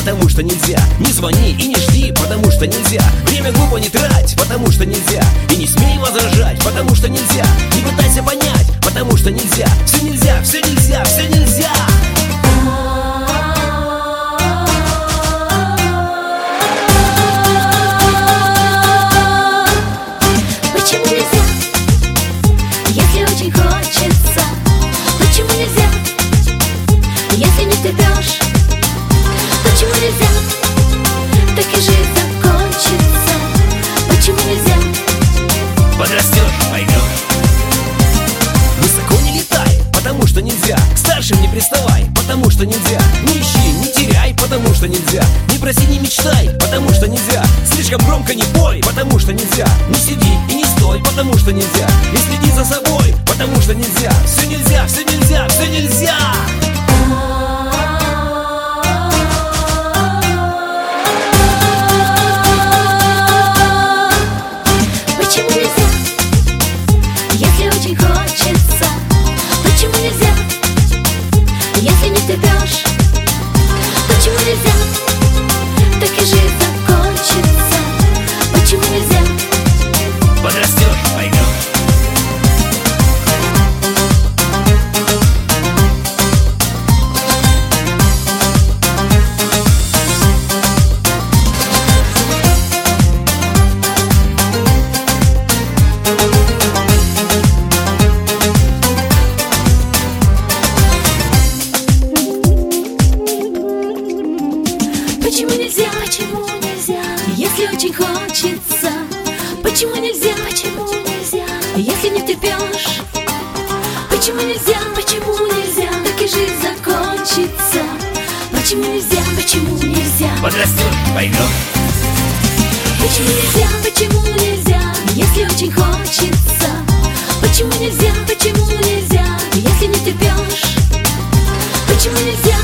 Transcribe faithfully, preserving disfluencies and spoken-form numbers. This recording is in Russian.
потому что нельзя. Не звони и не жди, потому что нельзя. Время глупо не трать, потому что нельзя. И не смей возражать, потому что нельзя. Не пытайся понять, потому что нельзя. Все нельзя, все нельзя, все нельзя. Почему нельзя, если очень хочется? Почему нельзя, если не встаешь? Почему нельзя, так и жизнь закончится? Почему нельзя? Подрастешь, поймешь. Высоко не летай, потому что нельзя. К старшим не приставай, потому что нельзя. Не ищи, не теряй, потому что нельзя. Не проси, не мечтай, потому что нельзя. Слишком громко не пой, потому что нельзя. Не сиди и не стой, потому что нельзя. И следи за собой, потому что нельзя. Все нельзя, все нельзя, все нельзя. Почему нельзя, если очень хочется? Почему нельзя, если не встаешь? Почему нельзя, так и жизнь закончится? Почему нельзя? Подрастешь, поймешь. Почему нельзя, почему нельзя, если очень хочется? Почему нельзя, почему нельзя, если не втерпешь? Почему нельзя, почему нельзя, так и жизнь закончится? Почему нельзя, почему нельзя? Подрастешь, поймешь. Почему нельзя, почему нельзя, если очень хочется? Почему нельзя, почему нельзя, если не втерпешь? Почему нельзя,